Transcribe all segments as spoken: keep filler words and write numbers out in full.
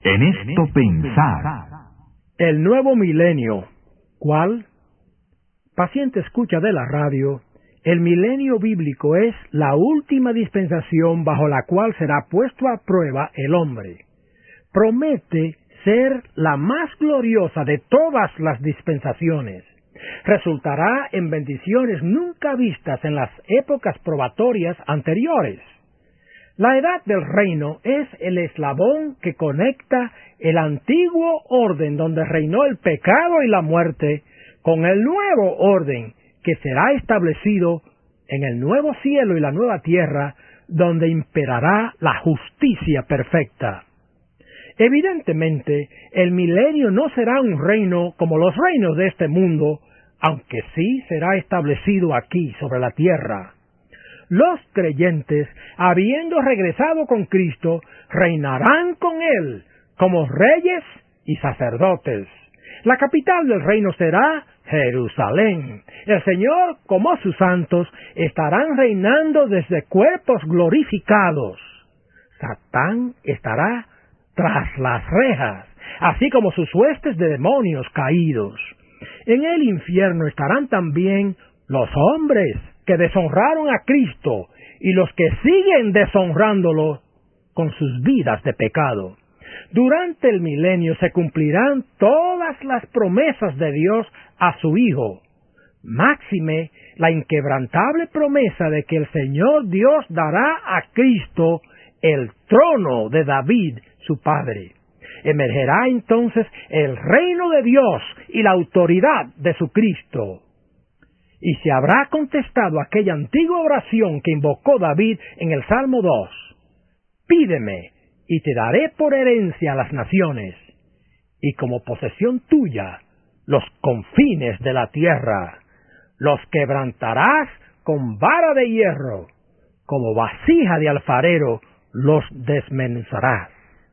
En esto pensar. El nuevo milenio. ¿Cuál? Paciente escucha de la radio, el milenio bíblico es la última dispensación bajo la cual será puesto a prueba el hombre. Promete ser la más gloriosa de todas las dispensaciones. Resultará en bendiciones nunca vistas en las épocas probatorias anteriores. La edad del reino es el eslabón que conecta el antiguo orden donde reinó el pecado y la muerte con el nuevo orden que será establecido en el nuevo cielo y la nueva tierra donde imperará la justicia perfecta. Evidentemente, el milenio no será un reino como los reinos de este mundo, aunque sí será establecido aquí sobre la tierra. Los creyentes, habiendo regresado con Cristo, reinarán con Él como reyes y sacerdotes. La capital del reino será Jerusalén. El Señor, como sus santos, estarán reinando desde cuerpos glorificados. Satán estará tras las rejas, así como sus huestes de demonios caídos. En el infierno estarán también los hombres que deshonraron a Cristo y los que siguen deshonrándolo con sus vidas de pecado. Durante el milenio se cumplirán todas las promesas de Dios a su Hijo. Máxime la inquebrantable promesa de que el Señor Dios dará a Cristo el trono de David, su padre. Emergerá entonces el reino de Dios y la autoridad de su Cristo. Y se habrá contestado aquella antigua oración que invocó David en el Salmo dos. Pídeme, y te daré por herencia a las naciones, y como posesión tuya los confines de la tierra. Los quebrantarás con vara de hierro, como vasija de alfarero los desmenuzarás.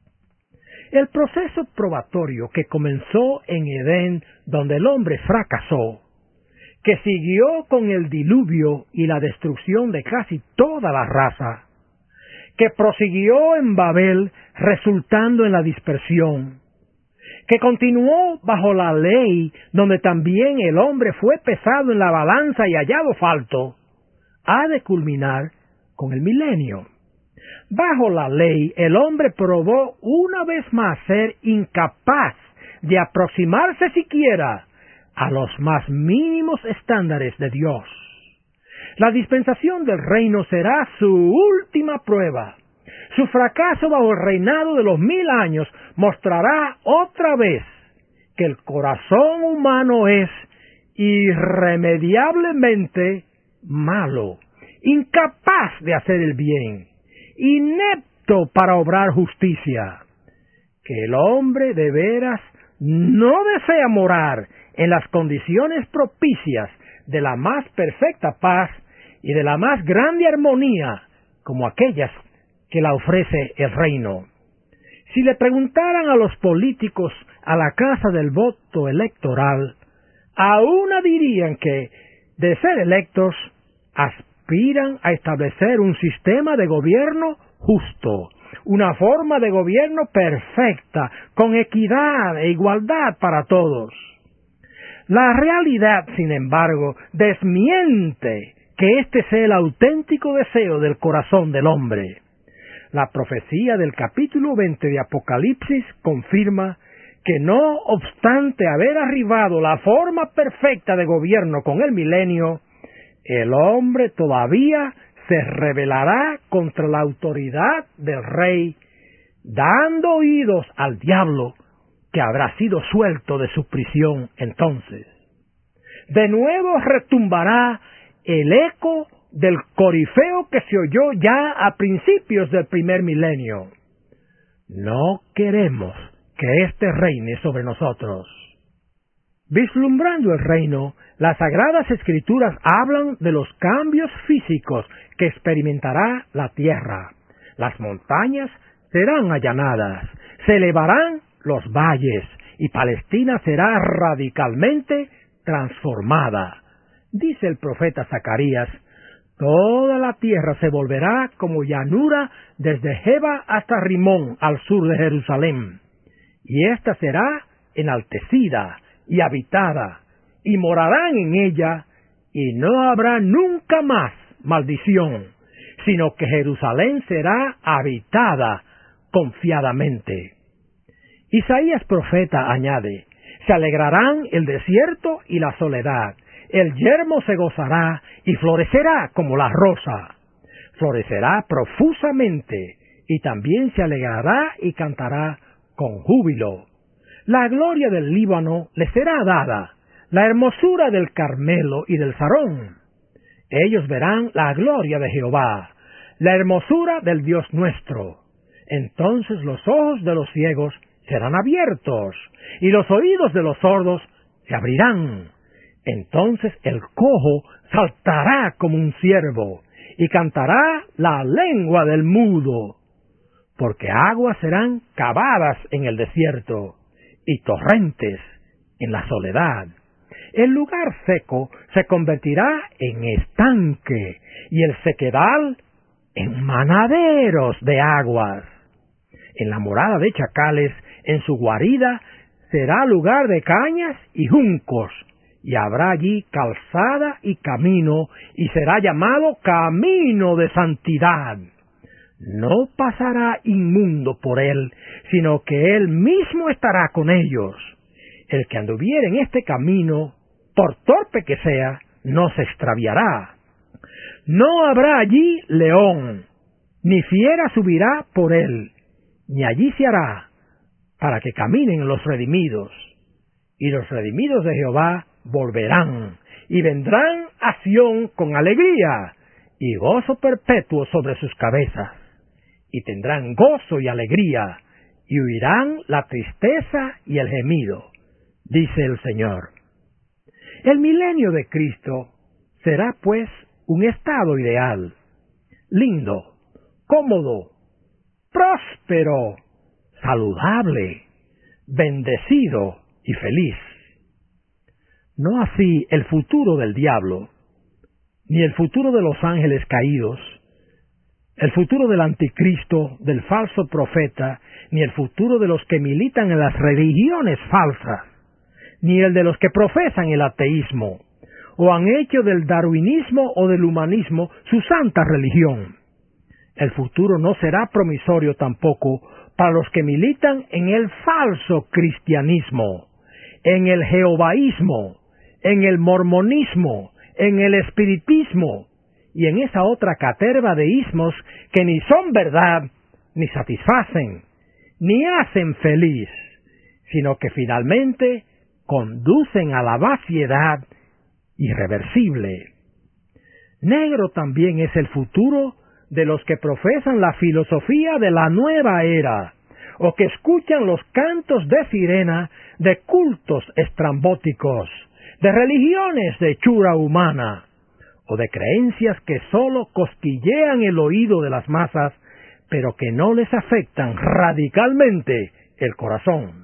El proceso probatorio que comenzó en Edén, donde el hombre fracasó, que siguió con el diluvio y la destrucción de casi toda la raza, que prosiguió en Babel resultando en la dispersión, que continuó bajo la ley donde también el hombre fue pesado en la balanza y hallado falto, ha de culminar con el milenio. Bajo la ley el hombre probó una vez más ser incapaz de aproximarse siquiera a los más mínimos estándares de Dios. La dispensación del reino será su última prueba. Su fracaso bajo el reinado de los mil años mostrará otra vez que el corazón humano es irremediablemente malo, incapaz de hacer el bien, inepto para obrar justicia, que el hombre de veras no desea morar en las condiciones propicias de la más perfecta paz y de la más grande armonía como aquellas que la ofrece el reino. Si le preguntaran a los políticos a la casa del voto electoral, aún dirían que, de ser electos, aspiran a establecer un sistema de gobierno justo, una forma de gobierno perfecta, con equidad e igualdad para todos. La realidad, sin embargo, desmiente que este sea el auténtico deseo del corazón del hombre. La profecía del capítulo veinte de Apocalipsis confirma que no obstante haber arribado la forma perfecta de gobierno con el milenio, el hombre todavía se rebelará contra la autoridad del rey, dando oídos al diablo, que habrá sido suelto de su prisión entonces. De nuevo retumbará el eco del corifeo que se oyó ya a principios del primer milenio. No queremos que éste reine sobre nosotros. Vislumbrando el reino, las Sagradas Escrituras hablan de los cambios físicos que experimentará la tierra. Las montañas serán allanadas, se elevarán los valles, y Palestina será radicalmente transformada. Dice el profeta Zacarías: toda la tierra se volverá como llanura desde Jeba hasta Rimón, al sur de Jerusalén. y ésta será enaltecida y habitada, y morarán en ella, y no habrá nunca más maldición, sino que Jerusalén será habitada confiadamente. Isaías profeta añade: se alegrarán el desierto y la soledad, el yermo se gozará y florecerá como la rosa, florecerá profusamente, y también se alegrará y cantará con júbilo. La gloria del Líbano le será dada, la hermosura del Carmelo y del Sarón. Ellos verán la gloria de Jehová, la hermosura del Dios nuestro. Entonces los ojos de los ciegos serán abiertos, y los oídos de los sordos se abrirán. Entonces el cojo saltará como un ciervo, y cantará la lengua del mudo, porque aguas serán cavadas en el desierto, y torrentes en la soledad. El lugar seco se convertirá en estanque, y el sequedal en manaderos de aguas. En la morada de chacales, en su guarida, será lugar de cañas y juncos, y habrá allí calzada y camino, y será llamado camino de santidad. No pasará inmundo por él, sino que él mismo estará con ellos. El que anduviere en este camino, por torpe que sea, no se extraviará. No habrá allí león, ni fiera subirá por él, ni allí se hará, para que caminen los redimidos. Y los redimidos de Jehová volverán, y vendrán a Sión con alegría, y gozo perpetuo sobre sus cabezas. Y tendrán gozo y alegría, y huirán la tristeza y el gemido, dice el Señor. El milenio de Cristo será, pues, un estado ideal, lindo, cómodo, próspero, saludable, bendecido y feliz. No así el futuro del diablo, ni el futuro de los ángeles caídos, el futuro del anticristo, del falso profeta, ni el futuro de los que militan en las religiones falsas, ni el de los que profesan el ateísmo, o han hecho del darwinismo o del humanismo su santa religión. El futuro no será promisorio tampoco para los que militan en el falso cristianismo, en el jehovaísmo, en el mormonismo, en el espiritismo, y en esa otra caterva de ismos que ni son verdad, ni satisfacen, ni hacen feliz, sino que finalmente conducen a la vaciedad irreversible. Negro también es el futuro de los que profesan la filosofía de la nueva era, o que escuchan los cantos de sirena de cultos estrambóticos, de religiones de hechura humana, o de creencias que sólo cosquillean el oído de las masas, pero que no les afectan radicalmente el corazón.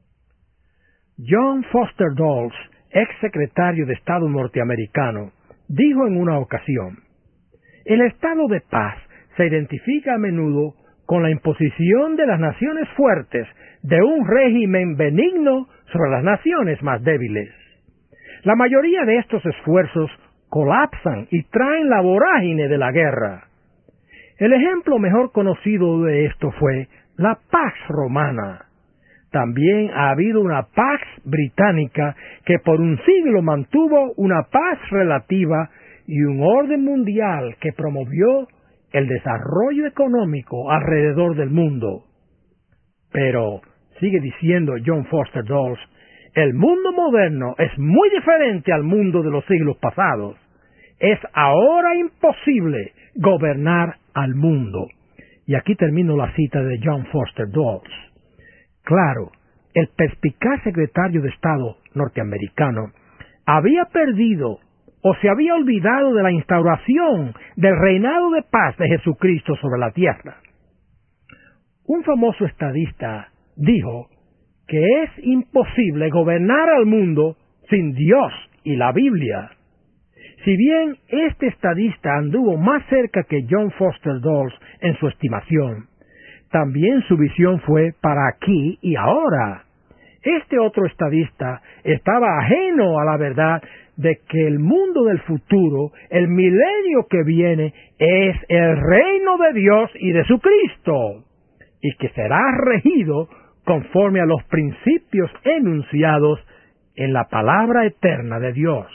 John Foster Dulles, ex secretario de Estado norteamericano, dijo en una ocasión: el estado de paz se identifica a menudo con la imposición de las naciones fuertes de un régimen benigno sobre las naciones más débiles. La mayoría de estos esfuerzos colapsan y traen la vorágine de la guerra. El ejemplo mejor conocido de esto fue la Pax Romana. También ha habido una Pax Británica que por un siglo mantuvo una paz relativa y un orden mundial que promovió el desarrollo económico alrededor del mundo. Pero, sigue diciendo John Foster Dulles, el mundo moderno es muy diferente al mundo de los siglos pasados. Es ahora imposible gobernar al mundo. Y aquí termino la cita de John Foster Dulles. Claro, el perspicaz secretario de Estado norteamericano había perdido o se había olvidado de la instauración del reinado de paz de Jesucristo sobre la tierra. Un famoso estadista dijo que es imposible gobernar al mundo sin Dios y la Biblia. Si bien este estadista anduvo más cerca que John Foster Dulles en su estimación, también su visión fue para aquí y ahora. Este otro estadista estaba ajeno a la verdad de que el mundo del futuro, el milenio que viene, es el reino de Dios y de su Cristo, y que será regido conforme a los principios enunciados en la palabra eterna de Dios.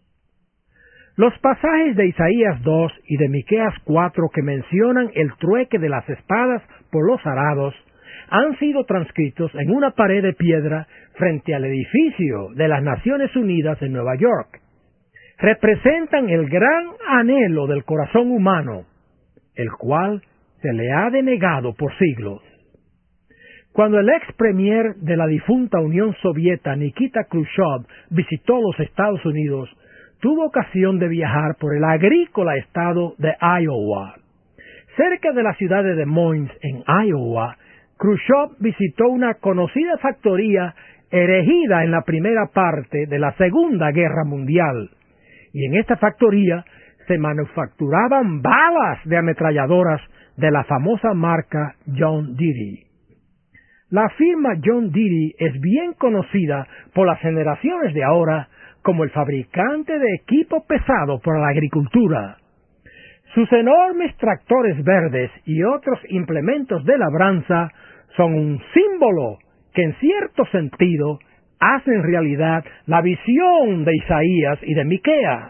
Los pasajes de Isaías dos y de Miqueas cuatro que mencionan el trueque de las espadas por los arados han sido transcritos en una pared de piedra frente al edificio de las Naciones Unidas en Nueva York. Representan el gran anhelo del corazón humano, el cual se le ha denegado por siglos. Cuando el ex premier de la difunta Unión Soviética, Nikita Khrushchev, visitó los Estados Unidos, tuvo ocasión de viajar por el agrícola estado de Iowa. Cerca de la ciudad de Des Moines, en Iowa, Khrushchev visitó una conocida factoría erigida en la primera parte de la Segunda Guerra Mundial, y en esta factoría se manufacturaban balas de ametralladoras de la famosa marca John Deere. La firma John Deere es bien conocida por las generaciones de ahora como el fabricante de equipo pesado para la agricultura. Sus enormes tractores verdes y otros implementos de labranza son un símbolo que en cierto sentido hacen realidad la visión de Isaías y de Miqueas.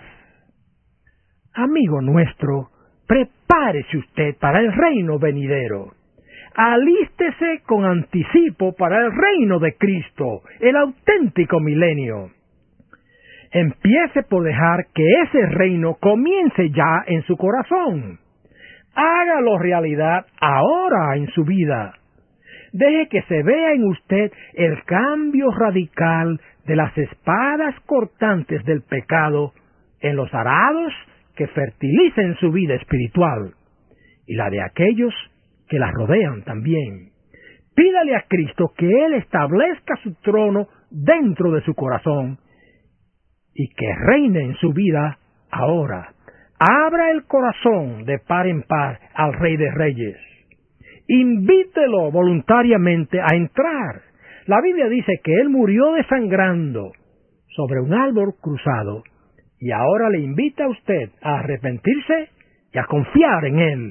Amigo nuestro, prepárese usted para el reino venidero. Alístese con anticipo para el reino de Cristo, el auténtico milenio. Empiece por dejar que ese reino comience ya en su corazón. Hágalo realidad ahora en su vida. Deje que se vea en usted el cambio radical de las espadas cortantes del pecado en los arados que fertilicen su vida espiritual y la de aquellos que la rodean también. Pídale a Cristo que Él establezca su trono dentro de su corazón y que reine en su vida ahora. Abra el corazón de par en par al Rey de Reyes. Invítelo voluntariamente a entrar. La Biblia dice que Él murió desangrando sobre un árbol cruzado y ahora le invita a usted a arrepentirse y a confiar en Él.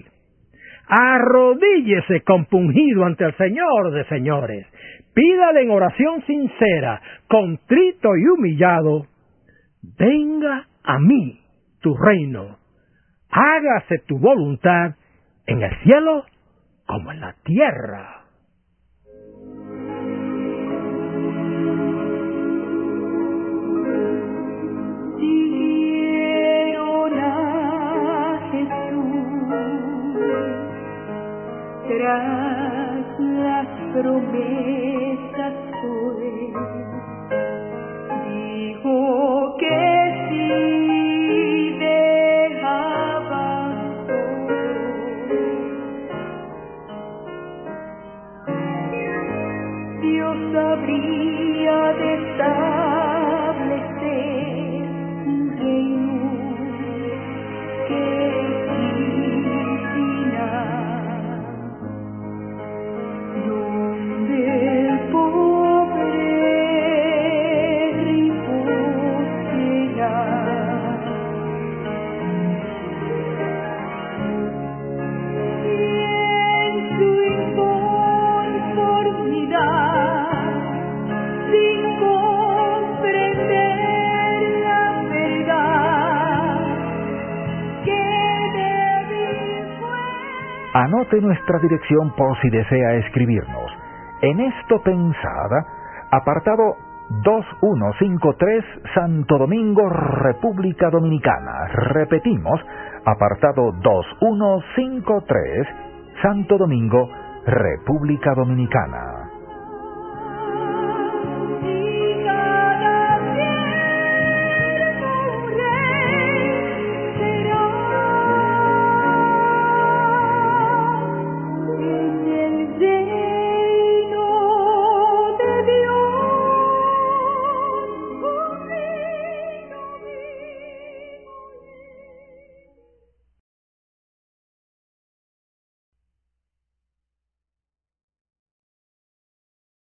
Arrodíllese compungido ante el Señor de señores. Pídale en oración sincera, contrito y humillado: venga a mí tu reino. Hágase tu voluntad en el cielo como en la tierra. Siguieron a Jesús tras las promesas fue, dijo que sí dejaban todo. Dios habría de establecer un reino que es sin final, donde el pobre rico será. Y en su inconformidad, sin comprender la verdad, que débil fue. Anote nuestra dirección por si desea escribirnos. En esto pensada, apartado dos mil ciento cincuenta y tres, Santo Domingo, República Dominicana. Repetimos, apartado dos mil ciento cincuenta y tres, Santo Domingo, República Dominicana.